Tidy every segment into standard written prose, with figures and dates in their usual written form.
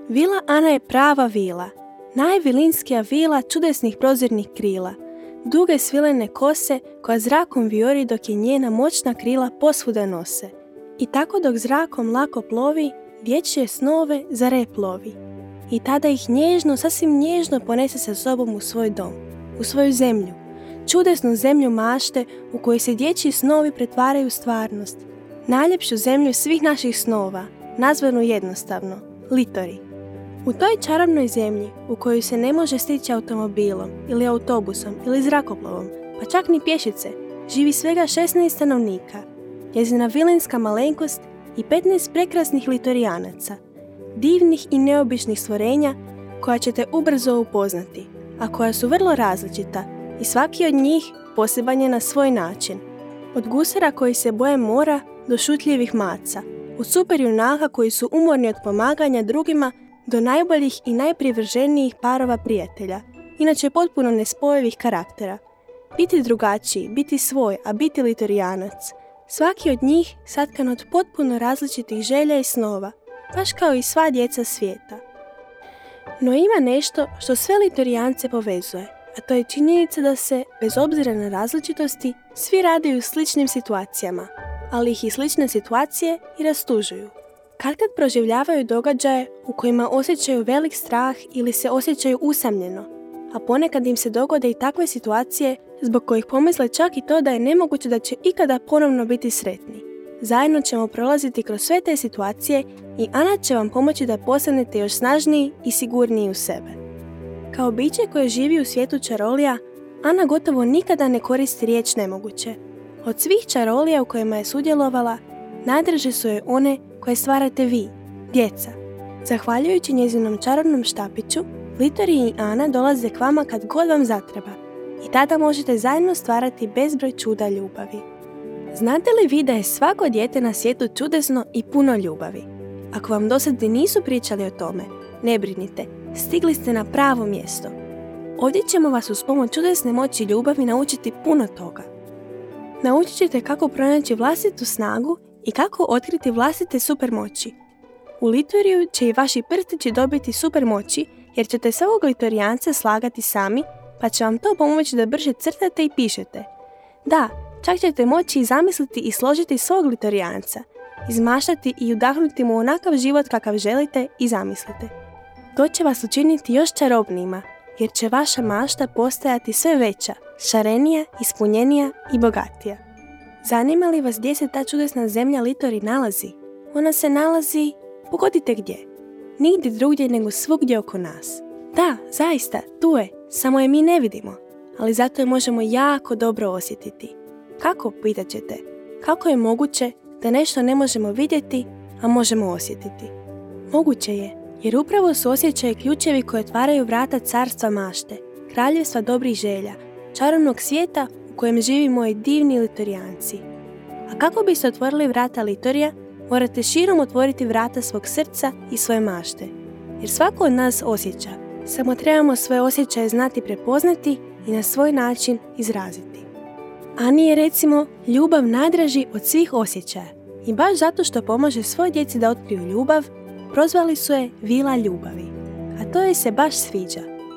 Vila Ana je prava vila, najvilinskija vila čudesnih prozirnih krila, duge svilene kose koja zrakom vijori dok je njena moćna krila posvuda nose. I tako dok zrakom lako plovi, dječje snove za rep lovi. I tada ih nježno, sasvim nježno ponese sa sobom u svoj dom, u svoju zemlju, čudesnu zemlju mašte u kojoj se dječji snovi pretvaraju u stvarnost, najljepšu zemlju svih naših snova, nazvanu jednostavno, Litori. U toj čarobnoj zemlji, u kojoj se ne može stići automobilom ili autobusom ili zrakoplovom, pa čak ni pješice, živi svega 16 stanovnika, njezina vilinska malenkost i 15 prekrasnih litorijanaca, divnih i neobičnih stvorenja koja ćete ubrzo upoznati, a koja su vrlo različita i svaki od njih poseban je na svoj način. Od gusara koji se boje mora do šutljivih maca, od super junaka koji su umorni od pomaganja drugima do najboljih i najprivrženijih parova prijatelja, inače potpuno nespojivih karaktera. Biti drugačiji, biti svoj, a biti litorijanac. Svaki od njih satkan od potpuno različitih želja i snova, baš kao i sva djeca svijeta. No ima nešto što sve litorijance povezuje, a to je činjenica da se, bez obzira na različitosti, svi rade u sličnim situacijama, ali ih i slične situacije i rastužuju. Katkad proživljavaju događaje u kojima osjećaju velik strah ili se osjećaju usamljeno, a ponekad im se dogode i takve situacije zbog kojih pomisle čak i to da je nemoguće da će ikada ponovno biti sretni. Zajedno ćemo prolaziti kroz sve te situacije i Ana će vam pomoći da postanete još snažniji i sigurniji u sebe. Kao biće koje živi u svijetu čarolija, Ana gotovo nikada ne koristi riječ nemoguće. Od svih čarolija u kojima je sudjelovala, najdraže su je one koje stvarate vi, djeca. Zahvaljujući njezinom čarobnom štapiću, Litori i Ana dolaze k vama kad god vam zatreba i tada možete zajedno stvarati bezbroj čuda ljubavi. Znate li vi da je svako dijete na svijetu čudesno i puno ljubavi? Ako vam dosad nisu pričali o tome, ne brinite, stigli ste na pravo mjesto. Ovdje ćemo vas uz pomoć čudesne moći ljubavi naučiti puno toga. Naučit ćete kako pronaći vlastitu snagu i kako otkriti vlastite supermoći. U Litoriju će i vaši prstići dobiti supermoći jer ćete svakog litorijanca slagati sami, pa će vam to pomoći da brže crtate i pišete. Da, čak ćete moći i zamisliti i složiti svog litorijanca, izmaštati i udahnuti mu onakav život kakav želite i zamislite. To će vas učiniti još čarobnijima, jer će vaša mašta postajati sve veća, šarenija, ispunjenija i bogatija. Zanima li vas gdje se ta čudesna zemlja Litori nalazi? Ona se nalazi, pogodite gdje? Nigdje drugdje nego svugdje oko nas. Da, zaista, tu je, samo je mi ne vidimo, ali zato je možemo jako dobro osjetiti. Kako, pitat ćete? Kako je moguće da nešto ne možemo vidjeti, a možemo osjetiti? Moguće je, jer upravo su osjećaji ključevi koji otvaraju vrata carstva mašte, kraljevstva dobrih želja, čarobnog svijeta u kojem živi moji divni litorijanci. A kako biste otvorili vrata Litorija, morate širom otvoriti vrata svog srca i svoje mašte. Jer svako od nas osjeća, samo trebamo svoje osjećaje znati prepoznati i na svoj način izraziti. Ani je recimo ljubav najdraži od svih osjećaja i baš zato što pomaže svoj djeci da otkriju ljubav, prozvali su je Vila ljubavi, a to joj se baš sviđa.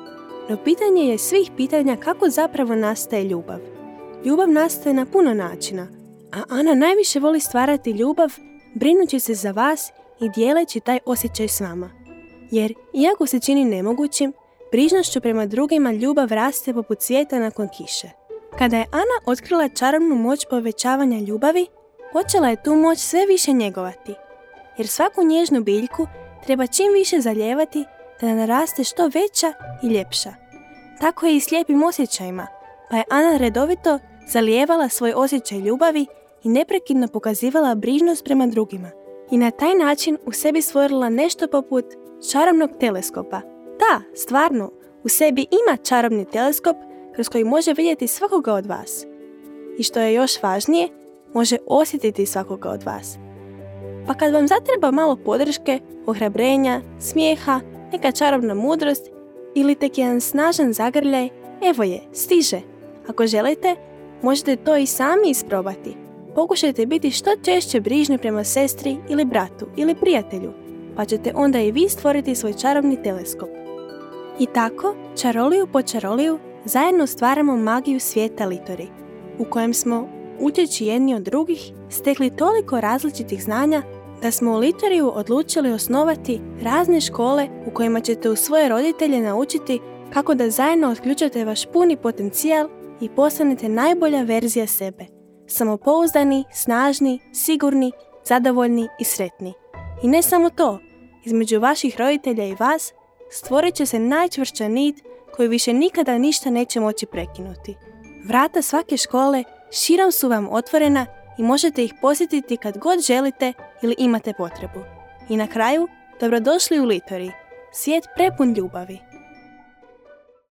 No pitanje je svih pitanja kako zapravo nastaje ljubav. Ljubav nastaje na puno načina, a Ana najviše voli stvarati ljubav brinući se za vas i dijeleći taj osjećaj s vama. Jer, iako se čini nemogućim, brižnošću prema drugima ljubav raste poput cvijeta nakon kiše. Kada je Ana otkrila čarobnu moć povećavanja ljubavi, počela je tu moć sve više njegovati. Jer svaku nježnu biljku treba čim više zalijevati da naraste što veća i ljepša. Tako je i s lijepim osjećajima, pa je Ana redovito zalijevala svoj osjećaj ljubavi i neprekidno pokazivala brižnost prema drugima. I na taj način u sebi stvorila nešto poput čarobnog teleskopa. Da, stvarno, u sebi ima čarobni teleskop kroz koji može vidjeti svakoga od vas. I što je još važnije, može osjetiti svakoga od vas. Pa kad vam zatreba malo podrške, ohrabrenja, smijeha, neka čarobna mudrost ili tek jedan snažan zagrljaj, evo je, stiže. Ako želite, možete to i sami isprobati. Pokušajte biti što češće brižni prema sestri ili bratu ili prijatelju. pa ćete onda i vi stvoriti svoj čarobni teleskop. I tako, čaroliju po čaroliju, zajedno stvaramo magiju svijeta Litori, u kojem smo, učeći jedni od drugih, stekli toliko različitih znanja da smo u Litoriju odlučili osnovati razne škole u kojima ćete u svoje roditelje naučiti kako da zajedno otključate vaš puni potencijal i postanete najbolja verzija sebe. Samopouzdani, snažni, sigurni, zadovoljni i sretni. I ne samo to, između vaših roditelja i vas stvorit će se najčvršća nit koju više nikada ništa neće moći prekinuti. Vrata svake škole širom su vam otvorena i možete ih posjetiti kad god želite ili imate potrebu. I na kraju, dobrodošli u Litori, svijet prepun ljubavi.